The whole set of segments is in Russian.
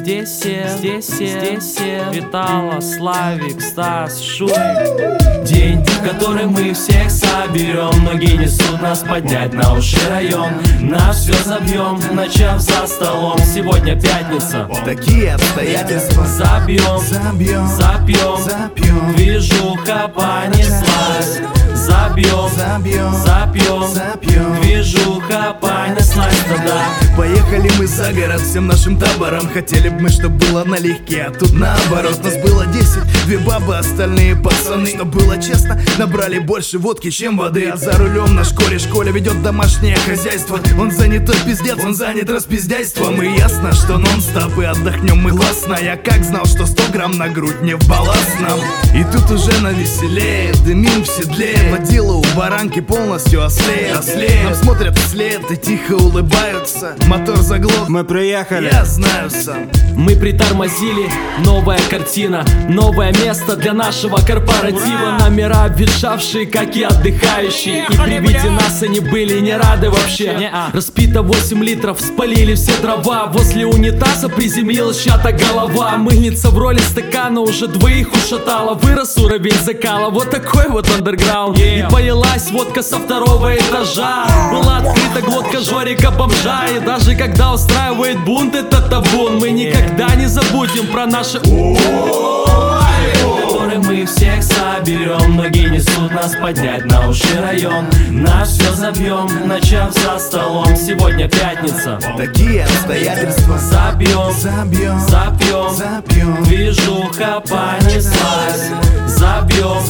Витала, Славик, Стас, Шурик. День, в который мы всех соберем. Ноги несут нас поднять на уши район. Наш все забьем, начав за столом. Сегодня пятница, такие обстоятельства. Запьем, движуха понеслась. Забьем, движуха понеслась тогда. Поехали мы за город всем нашим табором. Хотели бы мы, чтоб было налегке, а тут наоборот. Нас было 10, 2 бабы, остальные пацаны. Чтоб было честно, набрали больше водки, чем воды. А за рулем наш кореш Коля ведет домашнее хозяйство. Он занят пиздец, он занят распиздяйством. И ясно, что нон-стоп и отдохнем мы классно. Я как знал, что 100 грамм на грудь не в балласт нам. И тут уже навеселее, дымим в седле. Водила у баранки полностью ослеет. Нам смотрят вслед и тихо улыбаются. Мотор заглох, мы приехали. Я знаю сам. Мы притормозили, новая картина, новое место для нашего корпоратива. Номера обветшавшие, как и отдыхающие. И при виде нас они были не рады вообще. Распито 8 литров, спалили все дрова. Возле унитаза приземлилась чья-то голова. Мыльница в роли стакана уже двоих ушатала. Вырос уровень закала, вот такой вот андерграунд. И полилась водка со 2-го этажа. Была открыта глотка Жорика бомжа. И даже когда устраивает бунт этот табун, мы никогда не забудем про наши который мы всех соберем. Ноги несут нас поднять на уши район. Наш все забьем, начав за столом. Сегодня пятница, такие обстоятельства. Забьем, движуха понеслась. Забьем,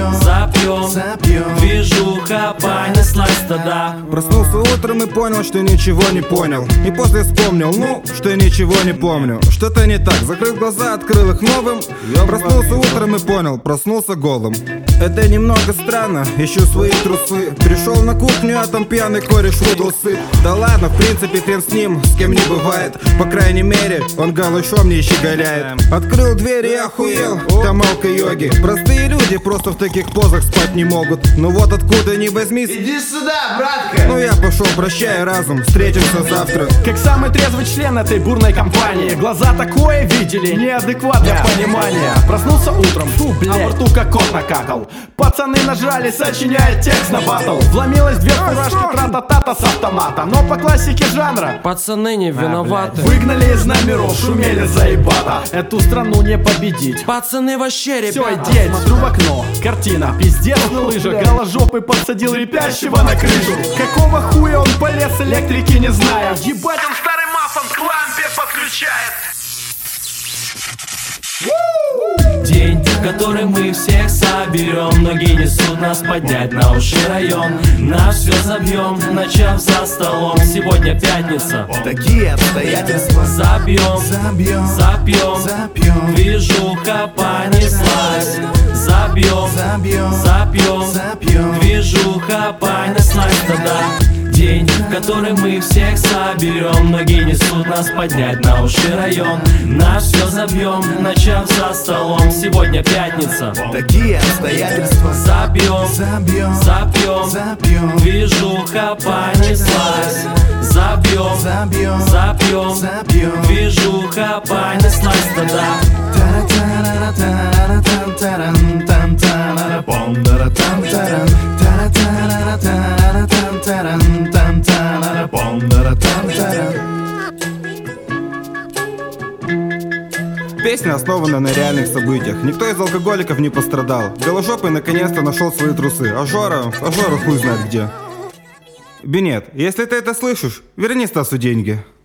движуха понеслась тогда. Проснулся утром и понял, что ничего не понял. И после вспомнил, что я ничего не помню. Что-то не так, закрыл глаза, открыл их новым. Я проснулся утром и понял, проснулся голым. Это немного странно, ищу свои трусы. Пришел на кухню, а там пьяный кореш выдал сыт. Да ладно, в принципе, хрен с ним, с кем не бывает. По крайней мере, он голышом не щеголяет. Открыл дверь и охуел, там алко-йоги. Простые люди просто в таких позах спать не могут. Ну вот откуда ни возьмись. Иди сюда, братка. Ну я пошел, прощай, разум, встретимся завтра. Как самый трезвый член этой бурной компании. Глаза такое видели, неадекватное понимание. Проснулся утром, а во рту как кот накакал. Пацаны нажали, сочиняют текст на батл. Вломилась две фуражки тра-та-та-та с автомата. Но по классике жанра пацаны не виноваты. Выгнали из номеров, шумели заебато. Эту страну не победить. Пацаны вообще, ребята. Все, день, смотрю в окно, картина. Пиздец на лыжах, голожопый подсадил репящего на крышу. Какого хуя он полез электрики, не знаю. Ебать, он старый масон к лампе подключает. День, в который мы всех соберем. Ноги несут нас поднять на уши район. Наш все забьем, начав за столом. Сегодня пятница, такие обстоятельства. Забьем, движуха понеслась. Забьем, движуха понеслась тогда. День, в который мы всех соберем. Ноги несут нас поднять на уши район. Наш все забьем, начав за столом. Сегодня пятница, такие обстоятельства. Забьем, движуха понеслась. Забьем, движуха понеслась тогда. Песня основана на реальных событиях. Никто из алкоголиков не пострадал. Голожопый наконец-то нашел свои трусы. А Жора хуй знает где. Бинет, если ты это слышишь, верни Стасу деньги.